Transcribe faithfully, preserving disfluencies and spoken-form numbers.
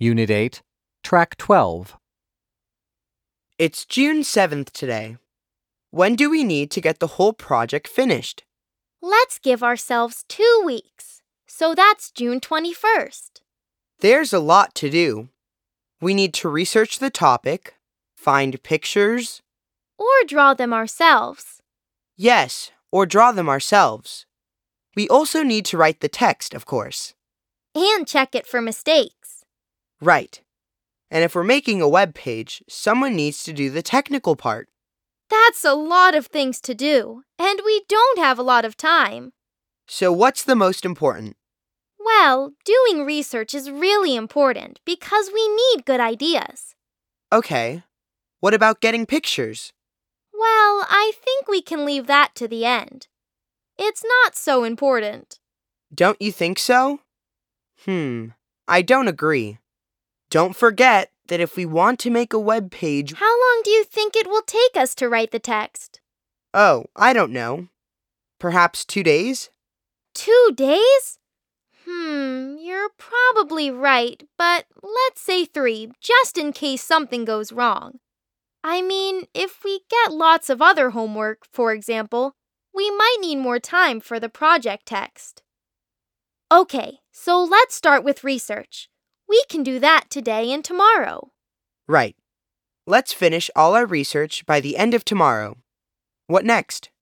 Unit eight, Track twelve. It's June seventh today. When do we need to get the whole project finished? Let's give ourselves two weeks. So that's June twenty-first. There's a lot to do. We need to research the topic, find pictures. Or draw them ourselves. Yes, or draw them ourselves. We also need to write the text, of course. And check it for mistakes. Right. And if we're making a web page, someone needs to do the technical part. That's a lot of things to do, and we don't have a lot of time. So what's the most important? Well, doing research is really important because we need good ideas. Okay. What about getting pictures? Well, I think we can leave that to the end. It's not so important. Don't you think so? Hmm, I don't agree. Don't forget that if we want to make a web page... How long do you think it will take us to write the text? Oh, I don't know. Perhaps two days? Two days? Hmm, you're probably right, but let's say three, just in case something goes wrong. I mean, if we get lots of other homework, for example, we might need more time for the project text. Okay, so let's start with research. We can do that today and tomorrow. Right. Let's finish all our research by the end of tomorrow. What next?